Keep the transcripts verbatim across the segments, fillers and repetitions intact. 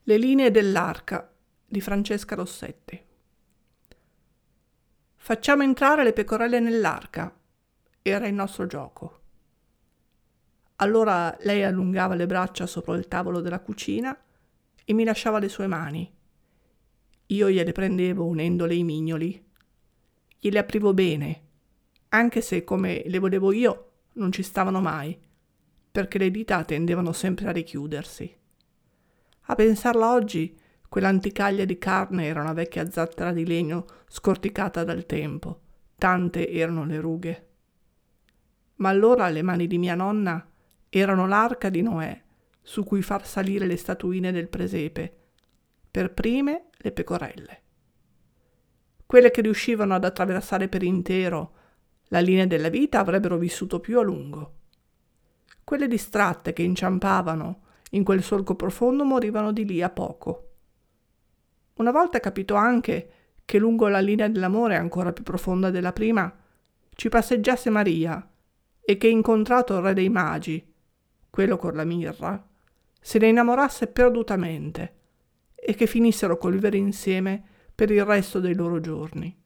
Le linee dell'arca di Francesca Rossetti. Facciamo entrare le pecorelle nell'arca, era il nostro gioco. Allora lei allungava le braccia sopra il tavolo della cucina e mi lasciava le sue mani. Io gliele prendevo unendole i mignoli. Gliele aprivo bene, anche se, come le volevo io, non ci stavano mai, perché le dita tendevano sempre a richiudersi. A pensarla oggi, quell'anticaglia di carne era una vecchia zattera di legno scorticata dal tempo, tante erano le rughe. Ma allora le mani di mia nonna erano l'arca di Noè, su cui far salire le statuine del presepe, per prime le pecorelle. Quelle che riuscivano ad attraversare per intero la linea della vita avrebbero vissuto più a lungo. Quelle distratte che inciampavano in quel solco profondo morivano di lì a poco. Una volta capito anche che lungo la linea dell'amore ancora più profonda della prima ci passeggiasse Maria e che, incontrato il re dei magi, quello con la mirra, se ne innamorasse perdutamente e che finissero col vivere insieme per il resto dei loro giorni.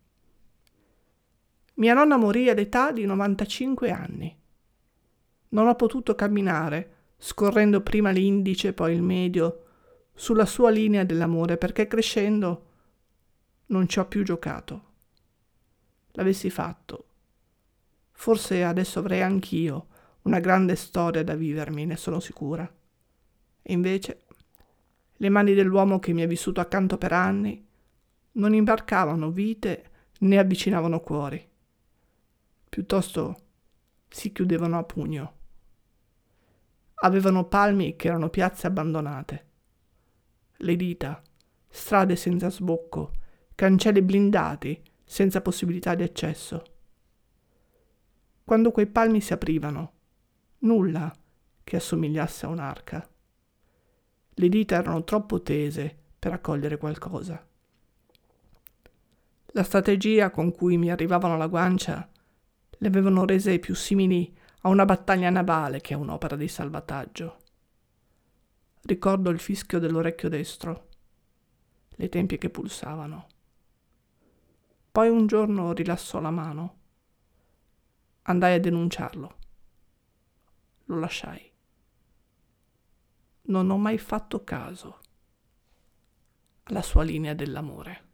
Mia nonna morì all'età di novantacinque anni. Non ho potuto camminare, scorrendo prima l'indice e poi il medio, sulla sua linea dell'amore, perché crescendo non ci ho più giocato. L'avessi fatto, forse adesso avrei anch'io una grande storia da vivermi, ne sono sicura. E invece le mani dell'uomo che mi ha vissuto accanto per anni non imbarcavano vite né avvicinavano cuori. Piuttosto si chiudevano a pugno. Avevano palmi che erano piazze abbandonate. Le dita, strade senza sbocco, cancelli blindati senza possibilità di accesso. Quando quei palmi si aprivano, nulla che assomigliasse a un'arca. Le dita erano troppo tese per accogliere qualcosa. La strategia con cui mi arrivavano alla guancia le avevano rese più simili a una battaglia navale che a un'opera di salvataggio. Ricordo il fischio dell'orecchio destro, le tempie che pulsavano. Poi un giorno rilassò la mano. Andai a denunciarlo. Lo lasciai. Non ho mai fatto caso alla sua linea dell'amore.